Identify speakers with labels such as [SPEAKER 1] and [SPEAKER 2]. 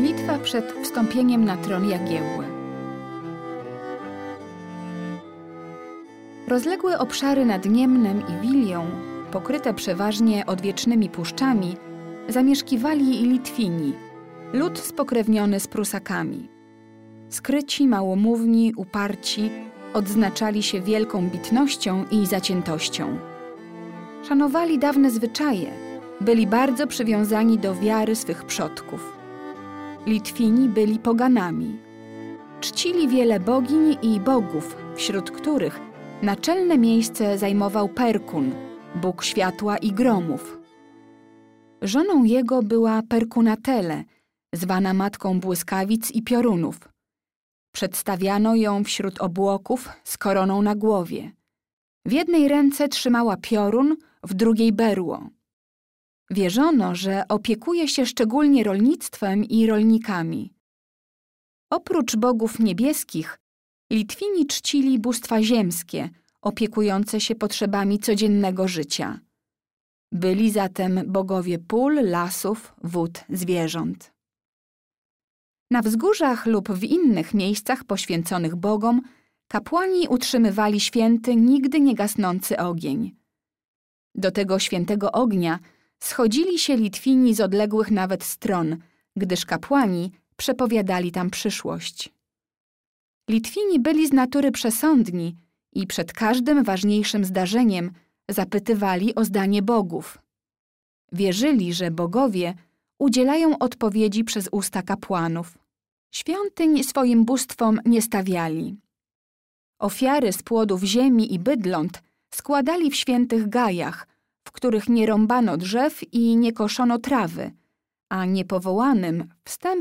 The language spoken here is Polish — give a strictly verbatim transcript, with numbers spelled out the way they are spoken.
[SPEAKER 1] Litwa przed wstąpieniem na tron Jagiełły. Rozległe obszary nad Niemnem i Wilią, pokryte przeważnie odwiecznymi puszczami, zamieszkiwali Litwini, lud spokrewniony z Prusakami. Skryci, małomówni, uparci, odznaczali się wielką bitnością i zaciętością. Szanowali dawne zwyczaje, byli bardzo przywiązani do wiary swych przodków. Litwini byli poganami. Czcili wiele bogiń i bogów, wśród których naczelne miejsce zajmował Perkun, bóg światła i gromów. Żoną jego była Perkunatele, zwana matką błyskawic i piorunów. Przedstawiano ją wśród obłoków z koroną na głowie. W jednej ręce trzymała piorun, w drugiej berło. Wierzono, że opiekuje się szczególnie rolnictwem i rolnikami. Oprócz bogów niebieskich, Litwini czcili bóstwa ziemskie, opiekujące się potrzebami codziennego życia. Byli zatem bogowie pól, lasów, wód, zwierząt. Na wzgórzach lub w innych miejscach poświęconych bogom kapłani utrzymywali święty, nigdy nie gasnący ogień. Do tego świętego ognia schodzili się Litwini z odległych nawet stron, gdyż kapłani przepowiadali tam przyszłość. Litwini byli z natury przesądni i przed każdym ważniejszym zdarzeniem zapytywali o zdanie bogów. Wierzyli, że bogowie udzielają odpowiedzi przez usta kapłanów. Świątyń swoim bóstwom nie stawiali. Ofiary z płodów ziemi i bydląt składali w świętych gajach, w których nie rąbano drzew i nie koszono trawy, a niepowołanym wstęp